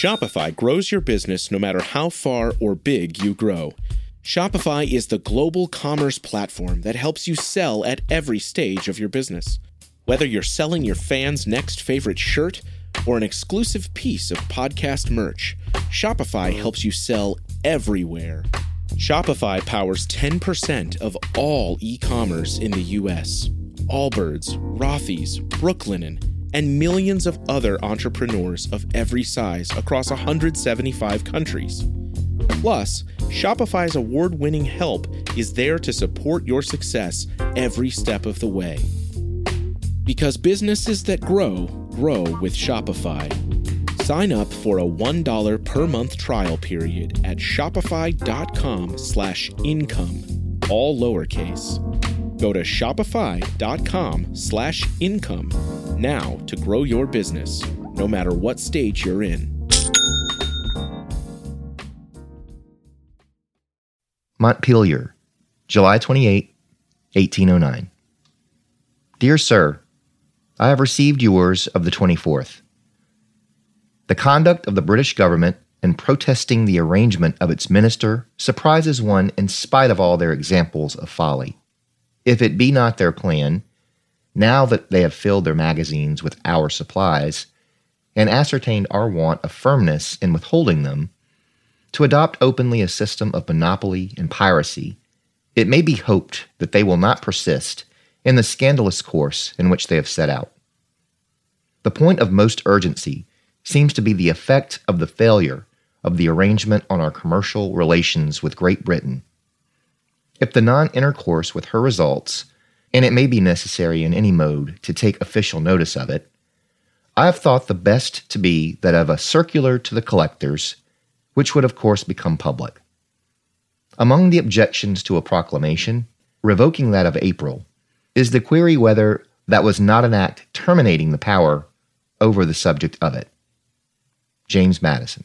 Shopify grows your business no matter how far or big you grow. Shopify is the global commerce platform that helps you sell at every stage of your business. Whether you're selling your fans' next favorite shirt or an exclusive piece of podcast merch, Shopify helps you sell everywhere. Shopify powers 10% of all e-commerce in the U.S. Allbirds, Rothy's, Brooklinen, and millions of other entrepreneurs of every size across 175 countries. Plus, Shopify's award-winning help is there to support your success every step of the way. Because businesses that grow, grow with Shopify. Sign up for a $1 per month trial period at shopify.com/income, all lowercase. Go to shopify.com/income now to grow your business, no matter what stage you're in. Montpelier, July 28, 1809. Dear Sir, I have received yours of the 24th. The conduct of the British government in protesting the arrangement of its minister surprises one in spite of all their examples of folly. If it be not their plan, now that they have filled their magazines with our supplies, and ascertained our want of firmness in withholding them, to adopt openly a system of monopoly and piracy, it may be hoped that they will not persist in the scandalous course in which they have set out. The point of most urgency seems to be the effect of the failure of the arrangement on our commercial relations with Great Britain. If the non-intercourse with her results, and it may be necessary in any mode to take official notice of it, I have thought the best to be that of a circular to the collectors, which would of course become public. Among the objections to a proclamation, revoking that of April, is the query whether that was not an act terminating the power over the subject of it. James Madison.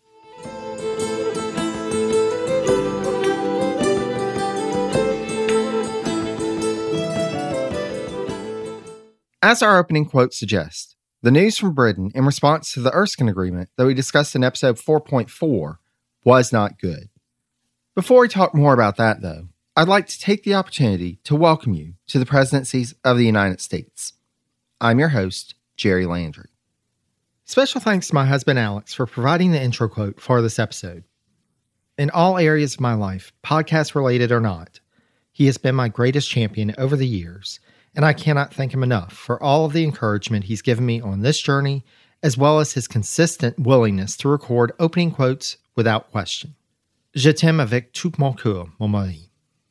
As our opening quote suggests, the news from Britain in response to the Erskine Agreement that we discussed in episode 4.4 was not good. Before we talk more about that, though, I'd like to take the opportunity to welcome you to the presidencies of the United States. I'm your host, Jerry Landry. Special thanks to my husband, Alex, for providing the intro quote for this episode. In all areas of my life, podcast related or not, he has been my greatest champion over the years, and I cannot thank him enough for all of the encouragement he's given me on this journey, as well as his consistent willingness to record opening quotes without question. Je t'aime avec tout mon cœur, mon mari.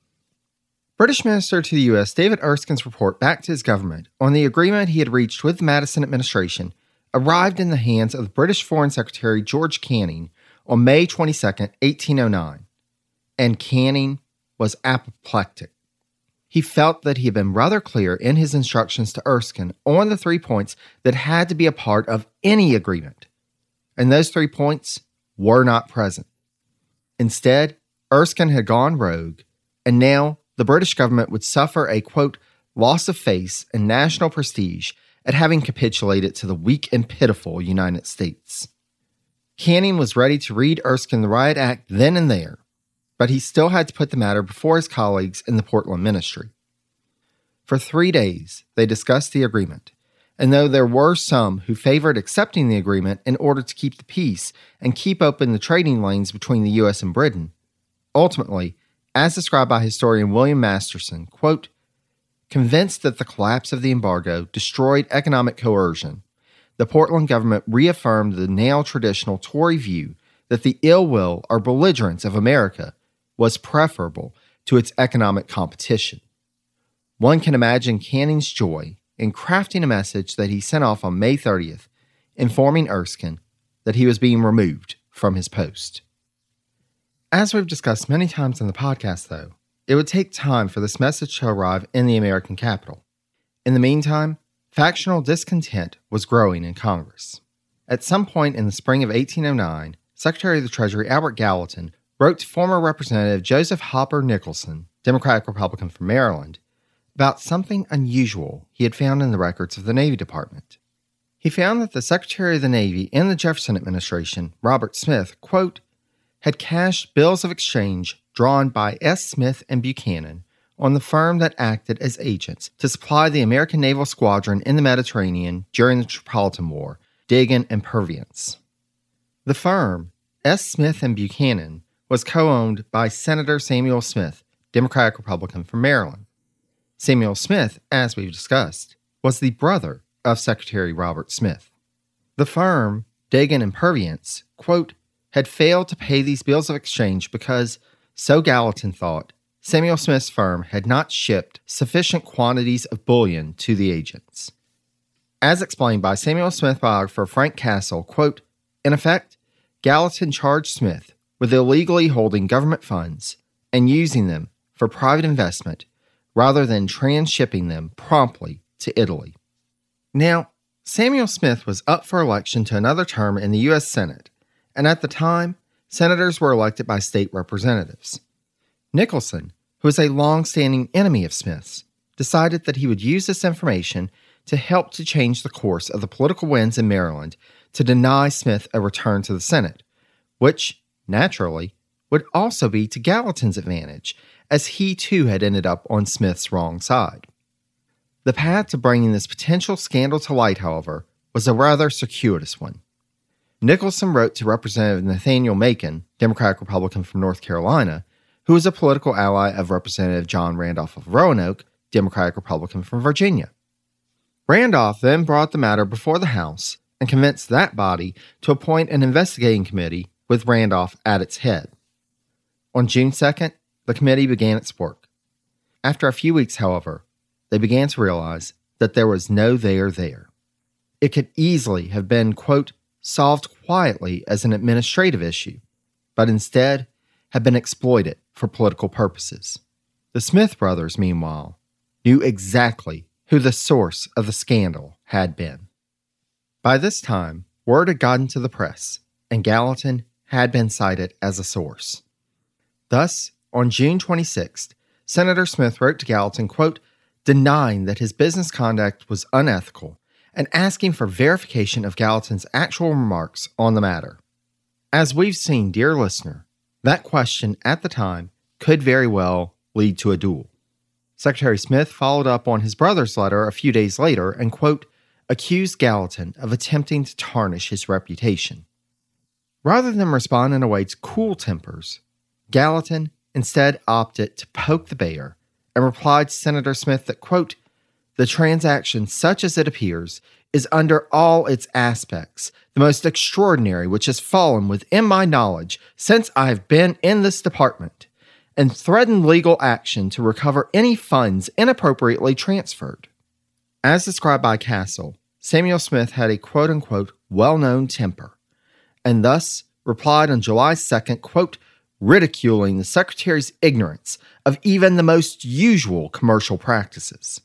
British Minister to the U.S. David Erskine's report back to his government on the agreement he had reached with the Madison administration arrived in the hands of the British Foreign Secretary George Canning on May 22, 1809, and Canning was apoplectic. He felt that he had been rather clear in his instructions to Erskine on the 3 points that had to be a part of any agreement, and those 3 points were not present. Instead, Erskine had gone rogue, and now the British government would suffer a, quote, loss of face and national prestige at having capitulated to the weak and pitiful United States. Canning was ready to read Erskine the riot act then and there, but he still had to put the matter before his colleagues in the Portland ministry. For 3 days, they discussed the agreement, and though there were some who favored accepting the agreement in order to keep the peace and keep open the trading lanes between the U.S. and Britain, ultimately, as described by historian William Masterson, quote, convinced that the collapse of the embargo destroyed economic coercion, the Portland government reaffirmed the now traditional Tory view that the ill will or belligerence of America was preferable to its economic competition. One can imagine Canning's joy in crafting a message that he sent off on May 30th, informing Erskine that he was being removed from his post. As we've discussed many times in the podcast, though, it would take time for this message to arrive in the American capital. In the meantime, factional discontent was growing in Congress. At some point in the spring of 1809, Secretary of the Treasury Albert Gallatin wrote to former Representative Joseph Hopper Nicholson, Democratic Republican from Maryland, about something unusual he had found in the records of the Navy Department. he found that the Secretary of the Navy in the Jefferson administration, Robert Smith, quote, had cashed bills of exchange drawn by S. Smith and Buchanan on the firm that acted as agents to supply the American Naval Squadron in the Mediterranean during the Tripolitan War, Dagan and Purviance. The firm, S. Smith and Buchanan, was co-owned by Senator Samuel Smith, Democratic Republican from Maryland. Samuel Smith, as we've discussed, was the brother of Secretary Robert Smith. The firm, Dagan and Purviance, quote, had failed to pay these bills of exchange because, so Gallatin thought, Samuel Smith's firm had not shipped sufficient quantities of bullion to the agents. As explained by Samuel Smith biographer Frank Castle, quote, in effect, Gallatin charged Smith with illegally holding government funds and using them for private investment rather than transshipping them promptly to Italy. Now, Samuel Smith was up for election to another term in the U.S. Senate, and at the time, senators were elected by state representatives. Nicholson, who was a long-standing enemy of Smith's, decided that he would use this information to help to change the course of the political winds in Maryland to deny Smith a return to the Senate, which, naturally, would also be to Gallatin's advantage, as he too had ended up on Smith's wrong side. The path to bringing this potential scandal to light, however, was a rather circuitous one. Nicholson wrote to Representative Nathaniel Macon, Democratic Republican from North Carolina, who was a political ally of Representative John Randolph of Roanoke, Democratic Republican from Virginia. Randolph then brought the matter before the House and convinced that body to appoint an investigating committee with Randolph at its head. On June 2nd, the committee began its work. After a few weeks, however, they began to realize that there was no there there. It could easily have been, quote, solved quietly as an administrative issue, but instead had been exploited for political purposes. The Smith brothers, meanwhile, knew exactly who the source of the scandal had been. By this time, word had gotten to the press, and Gallatin had been cited as a source. Thus, on June 26th, Senator Smith wrote to Gallatin, quote, denying that his business conduct was unethical and asking for verification of Gallatin's actual remarks on the matter. As we've seen, dear listener, that question at the time could very well lead to a duel. Secretary Smith followed up on his brother's letter a few days later and, quote, accused Gallatin of attempting to tarnish his reputation. Rather than respond in a way to cool tempers, Gallatin instead opted to poke the bear and replied to Senator Smith that, quote, the transaction, such as it appears, is under all its aspects the most extraordinary which has fallen within my knowledge since I have been in this department, and threatened legal action to recover any funds inappropriately transferred. As described by Castle, Samuel Smith had a quote-unquote well-known temper, and thus replied on July 2nd, quote, ridiculing the Secretary's ignorance of even the most usual commercial practices.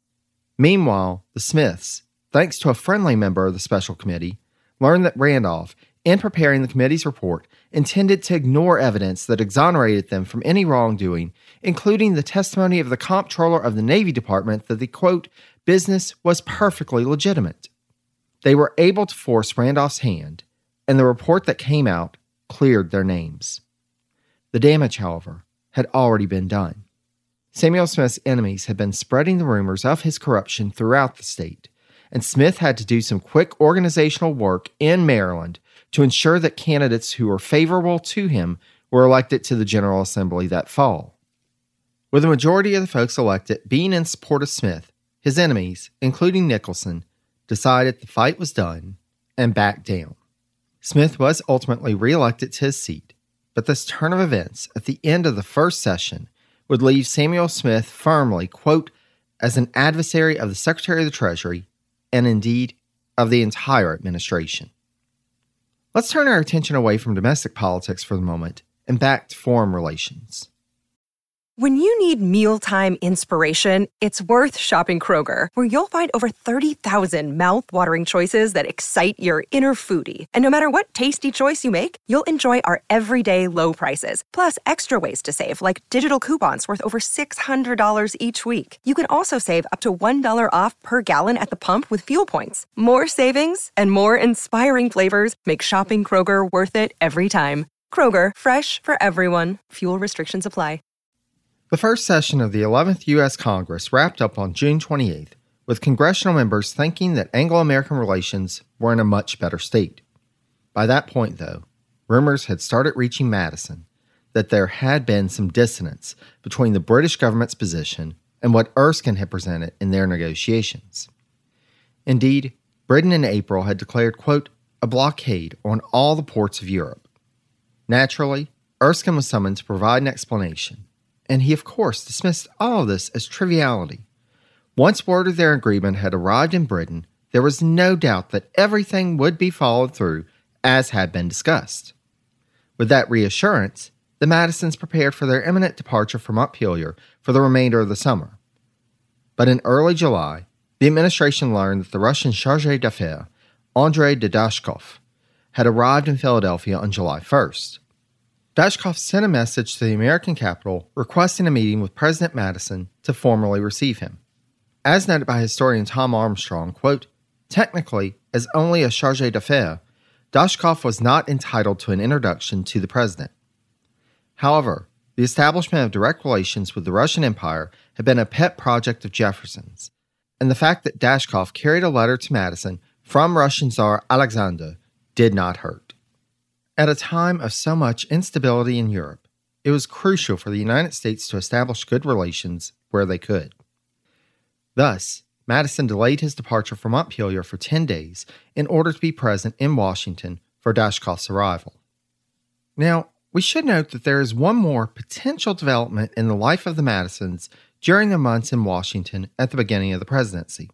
Meanwhile, the Smiths, thanks to a friendly member of the special committee, learned that Randolph, in preparing the committee's report, intended to ignore evidence that exonerated them from any wrongdoing, including the testimony of the comptroller of the Navy Department that the, quote, business was perfectly legitimate. They were able to force Randolph's hand, and the report that came out cleared their names. The damage, however, had already been done. Samuel Smith's enemies had been spreading the rumors of his corruption throughout the state, and Smith had to do some quick organizational work in Maryland to ensure that candidates who were favorable to him were elected to the General Assembly that fall. With the majority of the folks elected being in support of Smith, his enemies, including Nicholson, decided the fight was done and backed down. Smith was ultimately reelected to his seat, but this turn of events at the end of the first session would leave Samuel Smith firmly, quote, as an adversary of the Secretary of the Treasury, and indeed of the entire administration. Let's turn our attention away from domestic politics for the moment and back to foreign relations. When you need mealtime inspiration, it's worth shopping Kroger, where you'll find over 30,000 mouth-watering choices that excite your inner foodie. And no matter what tasty choice you make, you'll enjoy our everyday low prices, plus extra ways to save, like digital coupons worth over $600 each week. You can also save up to $1 off per gallon at the pump with fuel points. More savings and more inspiring flavors make shopping Kroger worth it every time. Kroger, fresh for everyone. Fuel restrictions apply. The first session of the 11th U.S. Congress wrapped up on June 28th, with congressional members thinking that Anglo-American relations were in a much better state. By that point, though, rumors had started reaching Madison that there had been some dissonance between the British government's position and what Erskine had presented in their negotiations. Indeed, Britain in April had declared, quote, a blockade on all the ports of Europe. Naturally, Erskine was summoned to provide an explanation, and he, of course, dismissed all of this as triviality. Once word of their agreement had arrived in Britain, there was no doubt that everything would be followed through as had been discussed. With that reassurance, the Madisons prepared for their imminent departure from Montpelier for the remainder of the summer. But in early July, the administration learned that the Russian chargé d'affaires, Andrei Dashkov, had arrived in Philadelphia on July 1st. Dashkov sent a message to the American capital requesting a meeting with President Madison to formally receive him. As noted by historian Tom Armstrong, quote, technically, as only a chargé d'affaires, Dashkov was not entitled to an introduction to the president. However, the establishment of direct relations with the Russian Empire had been a pet project of Jefferson's, and the fact that Dashkov carried a letter to Madison from Russian Tsar Alexander did not hurt. At a time of so much instability in Europe, it was crucial for the United States to establish good relations where they could. Thus, Madison delayed his departure from Montpelier for 10 days in order to be present in Washington for Dashkov's arrival. Now, we should note that there is one more potential development in the life of the Madisons during their months in Washington at the beginning of the presidency.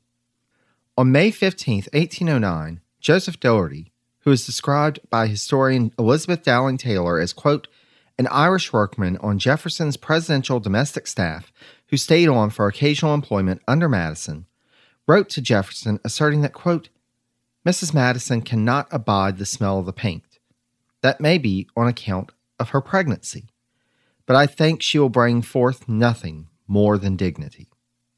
On May 15, 1809, Joseph Doherty, who is described by historian Elizabeth Dowling Taylor as, quote, an Irish workman on Jefferson's presidential domestic staff who stayed on for occasional employment under Madison, wrote to Jefferson asserting that, quote, Mrs. Madison cannot abide the smell of the paint. That may be on account of her pregnancy, but I think she will bring forth nothing more than dignity.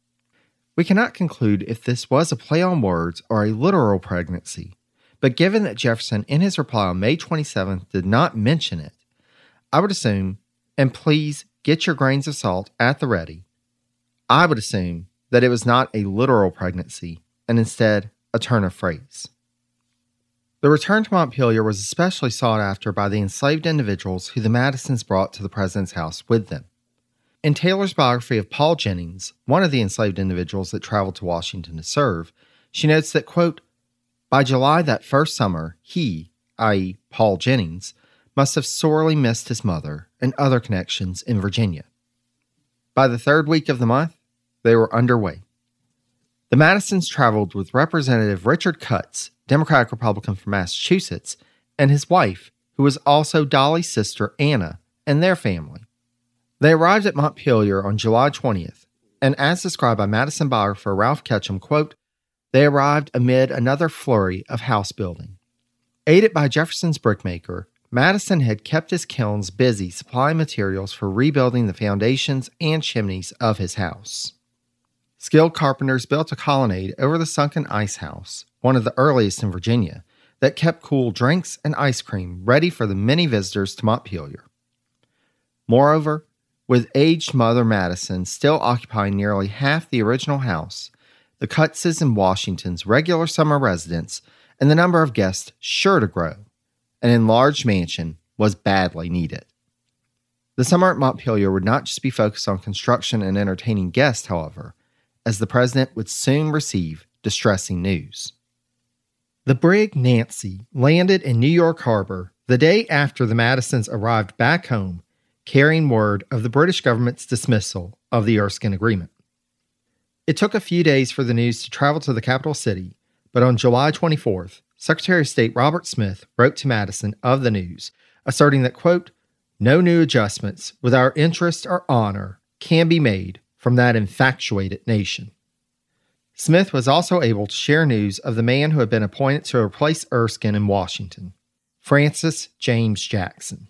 We cannot conclude if this was a play on words or a literal pregnancy, but given that Jefferson in his reply on May 27th did not mention it, I would assume, and please get your grains of salt at the ready, I would assume that it was not a literal pregnancy and instead a turn of phrase. The return to Montpelier was especially sought after by the enslaved individuals who the Madisons brought to the president's house with them. In Taylor's biography of Paul Jennings, one of the enslaved individuals that traveled to Washington to serve, she notes that, quote, by July that first summer, he, i.e. Paul Jennings, must have sorely missed his mother and other connections in Virginia. By the third week of the month, they were underway. The Madisons traveled with Representative Richard Cutts, Democratic Republican from Massachusetts, and his wife, who was also Dolly's sister Anna, and their family. They arrived at Montpelier on July 20th, and as described by Madison biographer Ralph Ketchum, quote, they arrived amid another flurry of house building. Aided by Jefferson's brickmaker, Madison had kept his kilns busy supplying materials for rebuilding the foundations and chimneys of his house. Skilled carpenters built a colonnade over the sunken ice house, one of the earliest in Virginia, that kept cool drinks and ice cream ready for the many visitors to Montpelier. Moreover, with aged Mother Madison still occupying nearly half the original house, the Cuttses and Washington's regular summer residence and the number of guests sure to grow, an enlarged mansion was badly needed. The summer at Montpelier would not just be focused on construction and entertaining guests, however, as the president would soon receive distressing news. The brig Nancy landed in New York Harbor the day after the Madisons arrived back home, carrying word of the British government's dismissal of the Erskine Agreement. It took a few days for the news to travel to the capital city, but on July 24th, Secretary of State Robert Smith wrote to Madison of the news, asserting that, quote, no new adjustments with our interest or honor can be made from that infatuated nation. Smith was also able to share news of the man who had been appointed to replace Erskine in Washington, Francis James Jackson.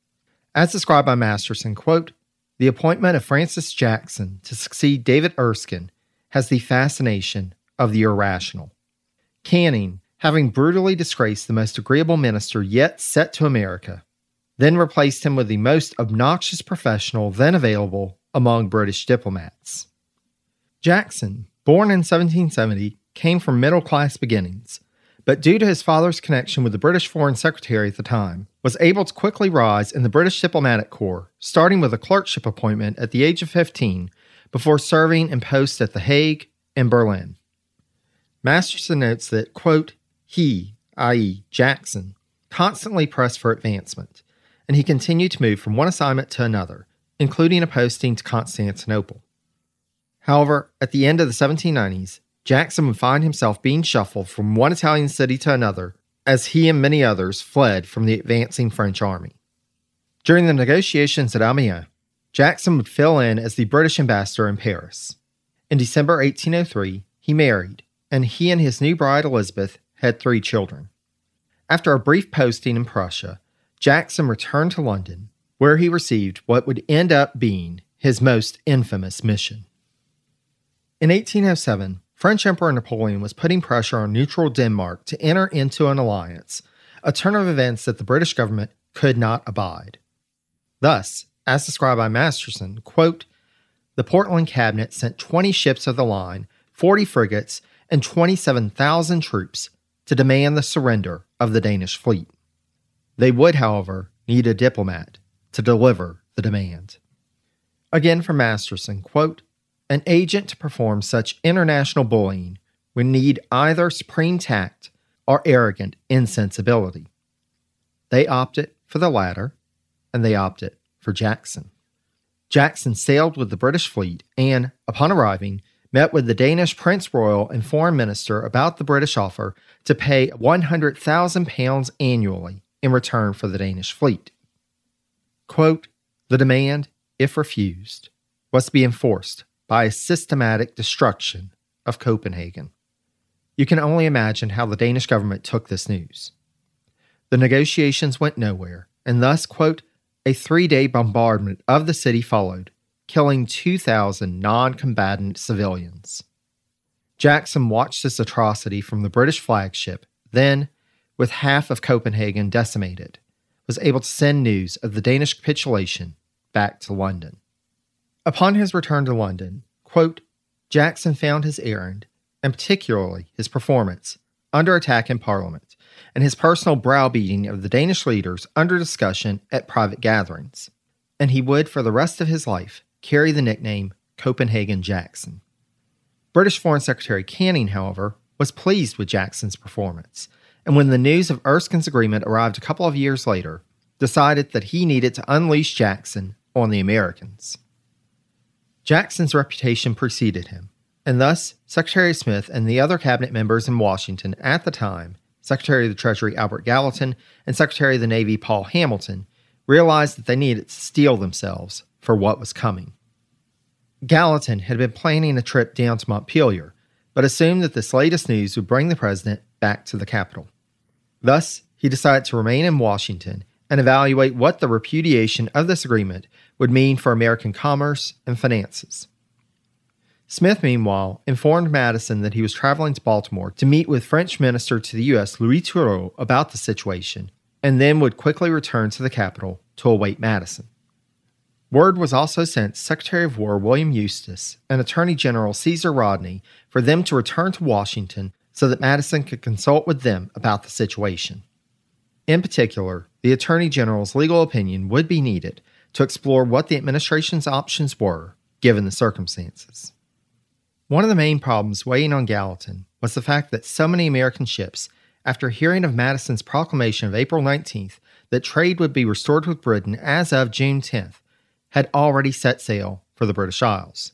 As described by Masterson, quote, "The appointment of Francis Jackson to succeed David Erskine has the fascination of the irrational. Canning, having brutally disgraced the most agreeable minister yet set to America, then replaced him with the most obnoxious professional then available among British diplomats." Jackson, born in 1770, came from middle-class beginnings, but due to his father's connection with the British Foreign Secretary at the time, was able to quickly rise in the British diplomatic corps, starting with a clerkship appointment at the age of 15, before serving in posts at The Hague and Berlin. Masterson notes that, quote, "He, i.e. Jackson, constantly pressed for advancement, and he continued to move from one assignment to another, including a posting to Constantinople. However, at the end of the 1790s, Jackson would find himself being shuffled from one Italian city to another as he and many others fled from the advancing French army. During the negotiations at Amiens, Jackson would fill in as the British ambassador in Paris. In December 1803, he married, and he and his new bride Elizabeth had 3 children. After a brief posting in Prussia, Jackson returned to London, where he received what would end up being his most infamous mission. In 1807, French Emperor Napoleon was putting pressure on neutral Denmark to enter into an alliance, a turn of events that the British government could not abide. Thus, as described by Masterson, quote, "The Portland cabinet sent 20 ships of the line, 40 frigates, and 27,000 troops to demand the surrender of the Danish fleet. They would, however, need a diplomat to deliver the demand." Again from Masterson, quote, "An agent to perform such international bullying would need either supreme tact or arrogant insensibility. They opted for the latter, and they opted for Jackson." Jackson sailed with the British fleet and, upon arriving, met with the Danish Prince Royal and Foreign Minister about the British offer to pay £100,000 annually in return for the Danish fleet. Quote, "The demand, if refused, was to be enforced by a systematic destruction of Copenhagen." You can only imagine how the Danish government took this news. The negotiations went nowhere, and thus, quote, "a 3-day bombardment of the city followed, killing 2,000 non-combatant civilians." Jackson watched this atrocity from the British flagship, then, with half of Copenhagen decimated, was able to send news of the Danish capitulation back to London. Upon his return to London, quote, "Jackson found his errand, and particularly his performance, under attack in Parliament, and his personal browbeating of the Danish leaders under discussion at private gatherings, and he would for the rest of his life carry the nickname Copenhagen Jackson." British Foreign Secretary Canning, however, was pleased with Jackson's performance, and when the news of Erskine's agreement arrived a couple of years later, decided that he needed to unleash Jackson on the Americans. Jackson's reputation preceded him, and thus Secretary Smith and the other cabinet members in Washington at the time, Secretary of the Treasury Albert Gallatin and Secretary of the Navy Paul Hamilton, realized that they needed to steel themselves for what was coming. Gallatin had been planning a trip down to Montpelier, but assumed that this latest news would bring the president back to the capital. Thus, he decided to remain in Washington and evaluate what the repudiation of this agreement would mean for American commerce and finances. Smith, meanwhile, informed Madison that he was traveling to Baltimore to meet with French Minister to the U.S. Louis Turgot about the situation, and then would quickly return to the capital to await Madison. Word was also sent to Secretary of War William Eustis and Attorney General Caesar Rodney for them to return to Washington so that Madison could consult with them about the situation. In particular, the Attorney General's legal opinion would be needed to explore what the administration's options were, given the circumstances. One of the main problems weighing on Gallatin was the fact that so many American ships, after hearing of Madison's proclamation of April 19th that trade would be restored with Britain as of June 10th, had already set sail for the British Isles.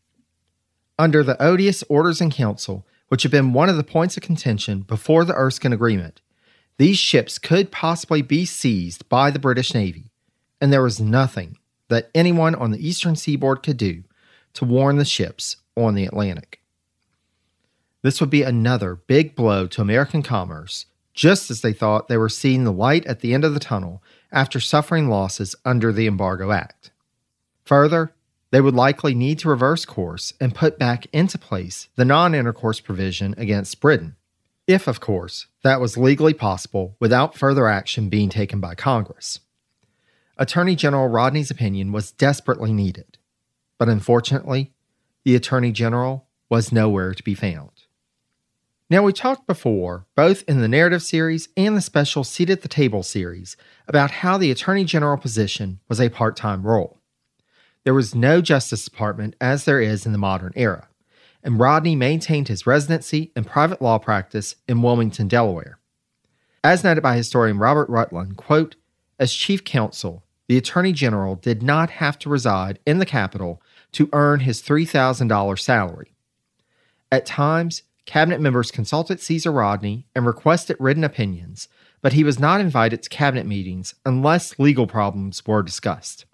Under the odious Orders in Council, which had been one of the points of contention before the Erskine Agreement, these ships could possibly be seized by the British Navy, and there was nothing that anyone on the eastern seaboard could do to warn the ships on the Atlantic. This would be another big blow to American commerce, just as they thought they were seeing the light at the end of the tunnel after suffering losses under the Embargo Act. Further, they would likely need to reverse course and put back into place the non-intercourse provision against Britain, if, of course, that was legally possible without further action being taken by Congress. Attorney General Rodney's opinion was desperately needed, but unfortunately, the Attorney General was nowhere to be found. Now, we talked before, both in the narrative series and the special Seat at the Table series, about how the Attorney General position was a part-time role. There was no Justice Department as there is in the modern era, and Rodney maintained his residency and private law practice in Wilmington, Delaware. As noted by historian Robert Rutland, quote, as chief counsel, the Attorney General did not have to reside in the Capitol to earn his $3,000 salary. At times, cabinet members consulted Caesar Rodney and requested written opinions, but he was not invited to cabinet meetings unless legal problems were discussed.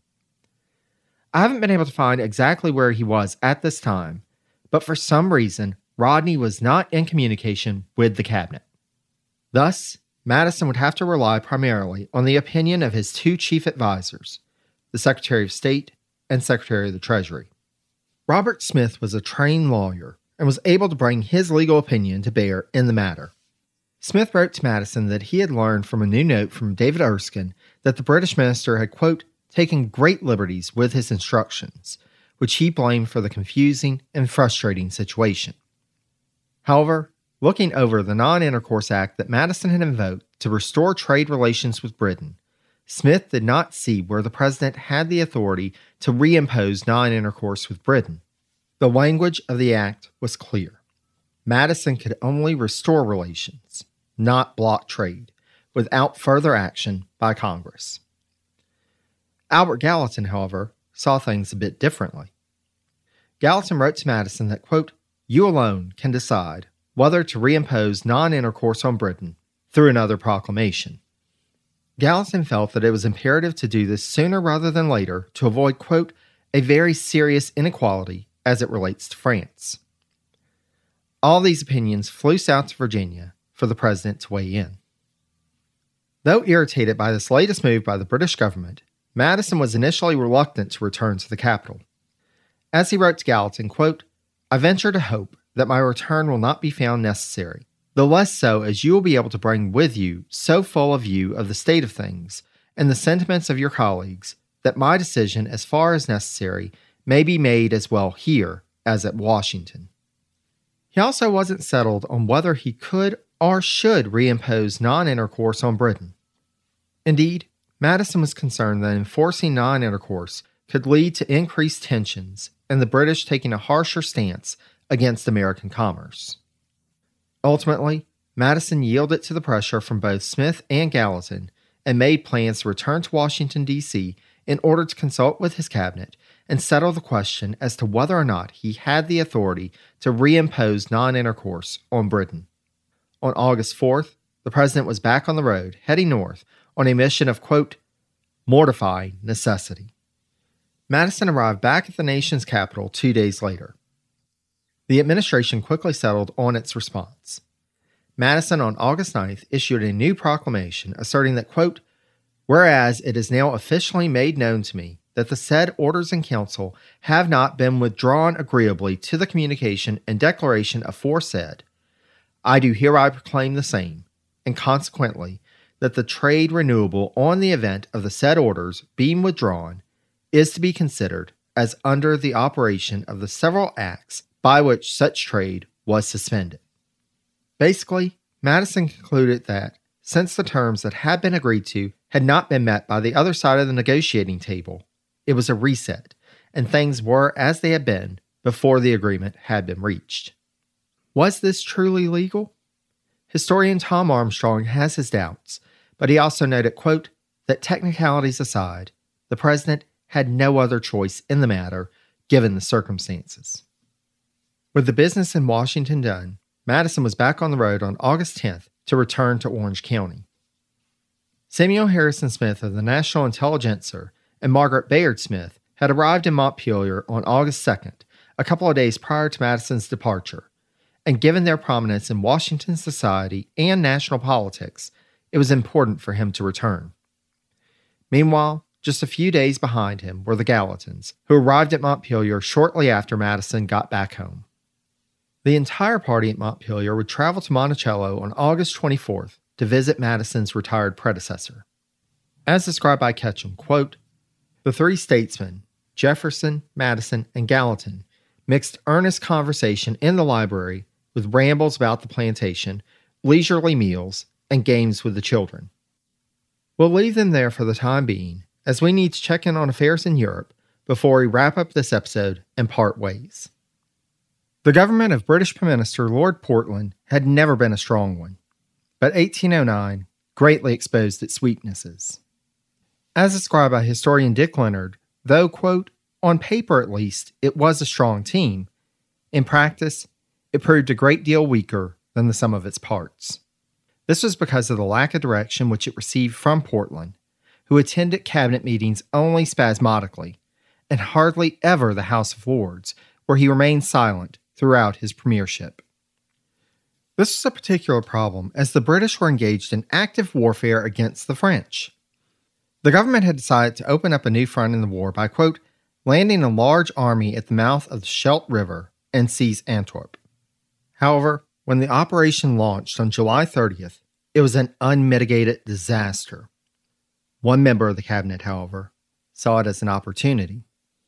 I haven't been able to find exactly where he was at this time, but for some reason, Rodney was not in communication with the cabinet. Thus, Madison would have to rely primarily on the opinion of his two chief advisors, the Secretary of State and Secretary of the Treasury. Robert Smith was a trained lawyer and was able to bring his legal opinion to bear in the matter. Smith wrote to Madison that he had learned from a new note from David Erskine that the British minister had, quote, taken great liberties with his instructions, which he blamed for the confusing and frustrating situation. However, looking over the Non-Intercourse Act that Madison had invoked to restore trade relations with Britain, Smith did not see where the president had the authority to reimpose non-intercourse with Britain. The language of the act was clear. Madison could only restore relations, not block trade, without further action by Congress. Albert Gallatin, however, saw things a bit differently. Gallatin wrote to Madison that, quote, you alone can decide whether to reimpose non-intercourse on Britain through another proclamation. Gallatin felt that it was imperative to do this sooner rather than later to avoid, quote, a very serious inequality as it relates to France. All these opinions flew south to Virginia for the president to weigh in. Though irritated by this latest move by the British government, Madison was initially reluctant to return to the capital. As he wrote to Gallatin, quote, I venture to hope that my return will not be found necessary, the less so as you will be able to bring with you so full a view of the state of things and the sentiments of your colleagues that my decision, as far as necessary, may be made as well here as at Washington. He also wasn't settled on whether he could or should reimpose non-intercourse on Britain. Indeed, Madison was concerned that enforcing non-intercourse could lead to increased tensions and the British taking a harsher stance against American commerce. Ultimately, Madison yielded to the pressure from both Smith and Gallatin and made plans to return to Washington, D.C. in order to consult with his cabinet and settle the question as to whether or not he had the authority to reimpose non-intercourse on Britain. On August 4th, the president was back on the road, heading north, on a mission of, quote, mortifying necessity. Madison arrived back at the nation's capital 2 days later. The administration quickly settled on its response. Madison on August 9th issued a new proclamation asserting that, quote, whereas it is now officially made known to me that the said orders in council have not been withdrawn agreeably to the communication and declaration aforesaid, I do hereby proclaim the same, and consequently, that the trade renewable on the event of the said orders being withdrawn is to be considered as under the operation of the several acts by which such trade was suspended. Basically, Madison concluded that, since the terms that had been agreed to had not been met by the other side of the negotiating table, it was a reset, and things were as they had been before the agreement had been reached. Was this truly legal? Historian Tom Armstrong has his doubts, but he also noted, quote, that technicalities aside, the president had no other choice in the matter given the circumstances. With the business in Washington done, Madison was back on the road on August 10th to return to Orange County. Samuel Harrison Smith of the National Intelligencer and Margaret Bayard Smith had arrived in Montpelier on August 2nd, a couple of days prior to Madison's departure, and given their prominence in Washington society and national politics, it was important for him to return. Meanwhile, just a few days behind him were the Gallatins, who arrived at Montpelier shortly after Madison got back home. The entire party at Montpelier would travel to Monticello on August 24th to visit Madison's retired predecessor. As described by Ketchum, quote, "The three statesmen, Jefferson, Madison, and Gallatin, mixed earnest conversation in the library with rambles about the plantation, leisurely meals, and games with the children. We'll leave them there for the time being, as we need to check in on affairs in Europe before we wrap up this episode and part ways." The government of British Prime Minister Lord Portland had never been a strong one, but 1809 greatly exposed its weaknesses. As described by historian Dick Leonard, though, quote, "on paper at least, it was a strong team, in practice, it proved a great deal weaker than the sum of its parts." This was because of the lack of direction which it received from Portland, who attended cabinet meetings only spasmodically, and hardly ever the House of Lords, where he remained silent throughout his premiership. This was a particular problem as the British were engaged in active warfare against the French. The government had decided to open up a new front in the war by, quote, "landing a large army at the mouth of the Scheldt River and seize Antwerp." However, when the operation launched on July 30th, it was an unmitigated disaster. One member of the cabinet, however, saw it as an opportunity.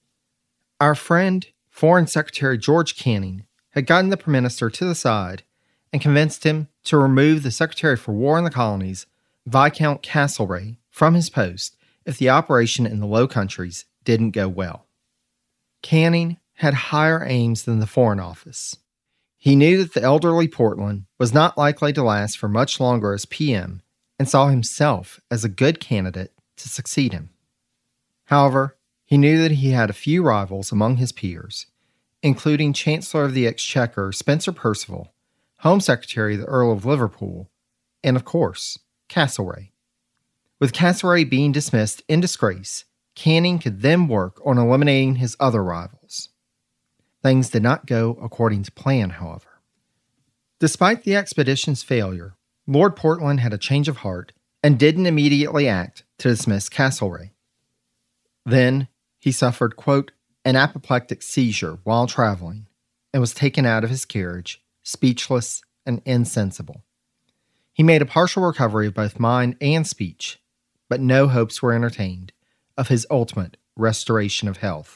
Our friend, Foreign Secretary George Canning, had gotten the Prime Minister to the side and convinced him to remove the Secretary for War in the Colonies, Viscount Castlereagh, from his post if the operation in the Low Countries didn't go well. Canning had higher aims than the Foreign Office. He knew that the elderly Portland was not likely to last for much longer as PM and saw himself as a good candidate to succeed him. However, he knew that he had a few rivals among his peers, including Chancellor of the Exchequer Spencer Perceval, Home Secretary the Earl of Liverpool, and of course, Castlereagh. With Castlereagh being dismissed in disgrace, Canning could then work on eliminating his other rivals. Things did not go according to plan, however. Despite the expedition's failure, Lord Portland had a change of heart and didn't immediately act to dismiss Castlereagh. Then, he suffered, quote, "an apoplectic seizure while traveling, and was taken out of his carriage, speechless and insensible. He made a partial recovery of both mind and speech, but no hopes were entertained of his ultimate restoration of health."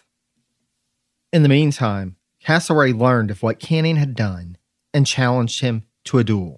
In the meantime, Castlereagh learned of what Canning had done and challenged him to a duel.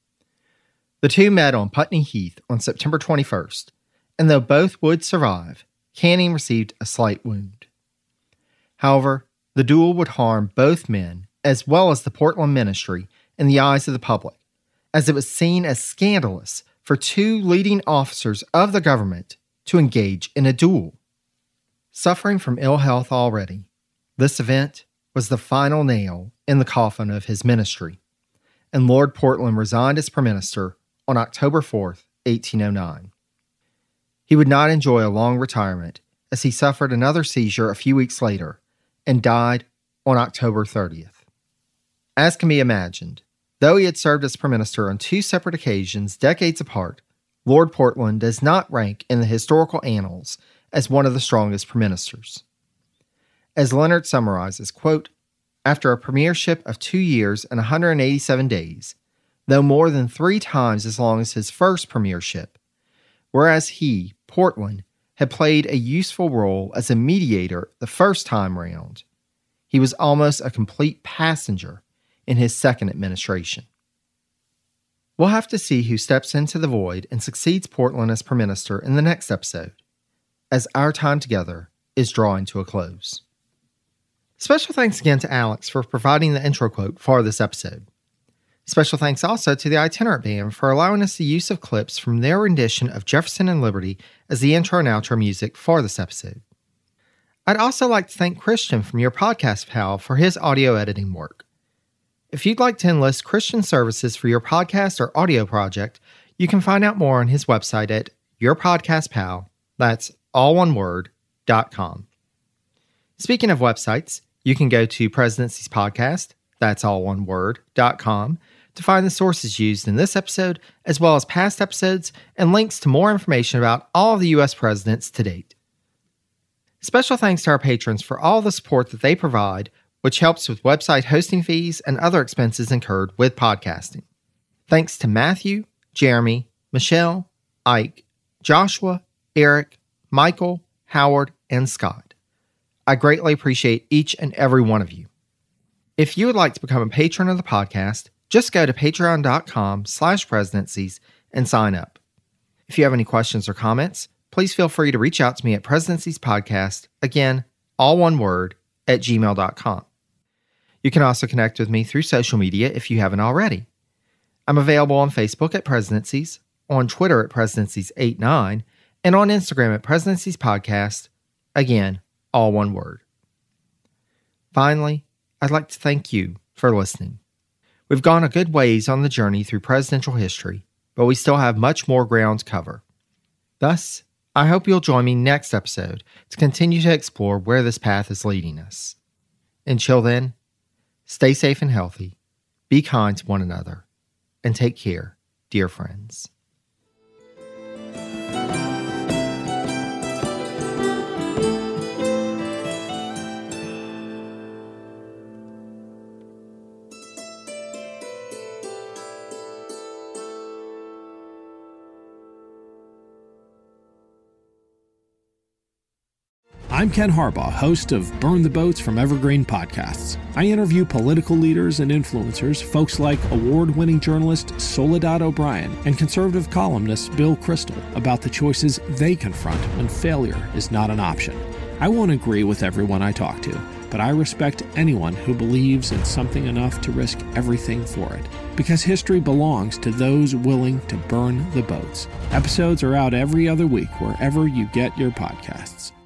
The two met on Putney Heath on September 21st, and though both would survive, Canning received a slight wound. However, the duel would harm both men as well as the Portland ministry in the eyes of the public, as it was seen as scandalous for two leading officers of the government to engage in a duel. Suffering from ill health already, this event was the final nail in the coffin of his ministry, and Lord Portland resigned as Prime Minister on October 4th, 1809. He would not enjoy a long retirement, as he suffered another seizure a few weeks later and died on October 30th. As can be imagined, though he had served as Prime Minister on two separate occasions decades apart, Lord Portland does not rank in the historical annals as one of the strongest Prime Ministers. As Leonard summarizes, quote, "after a premiership of 2 years and 187 days, though more than 3 times as long as his first premiership, whereas he, Portland, had played a useful role as a mediator the first time round, he was almost a complete passenger in his second administration." We'll have to see who steps into the void and succeeds Portland as Prime Minister in the next episode, as our time together is drawing to a close. Special thanks again to Alex for providing the intro quote for this episode. Special thanks also to the Itinerant Band for allowing us the use of clips from their rendition of Jefferson and Liberty as the intro and outro music for this episode. I'd also like to thank Christian from Your Podcast Pal for his audio editing work. If you'd like to enlist Christian services for your podcast or audio project, you can find out more on his website at Your Podcast Pal, that's all one word, oneWord.com. Speaking of websites, you can go to Presidency's Podcast, that's all one word.com, to find the sources used in this episode, as well as past episodes and links to more information about all of the U.S. presidents to date. Special thanks to our patrons for all the support that they provide, which helps with website hosting fees and other expenses incurred with podcasting. Thanks to Matthew, Jeremy, Michelle, Ike, Joshua, Eric, Michael, Howard, and Scott. I greatly appreciate each and every one of you. If you would like to become a patron of the podcast, just go to patreon.com/presidencies and sign up. If you have any questions or comments, please feel free to reach out to me at Presidencies Podcast, again, all one word, at gmail.com. You can also connect with me through social media if you haven't already. I'm available on Facebook at Presidencies, on Twitter at Presidencies89, and on Instagram at Presidencies Podcast, again, all one word. Finally, I'd like to thank you for listening. We've gone a good ways on the journey through presidential history, but we still have much more ground to cover. Thus, I hope you'll join me next episode to continue to explore where this path is leading us. Until then, stay safe and healthy, be kind to one another, and take care, dear friends. I'm Ken Harbaugh, host of Burn the Boats from Evergreen Podcasts. I interview political leaders and influencers, folks like award-winning journalist Soledad O'Brien and conservative columnist Bill Kristol, about the choices they confront when failure is not an option. I won't agree with everyone I talk to, but I respect anyone who believes in something enough to risk everything for it. Because history belongs to those willing to burn the boats. Episodes are out every other week wherever you get your podcasts.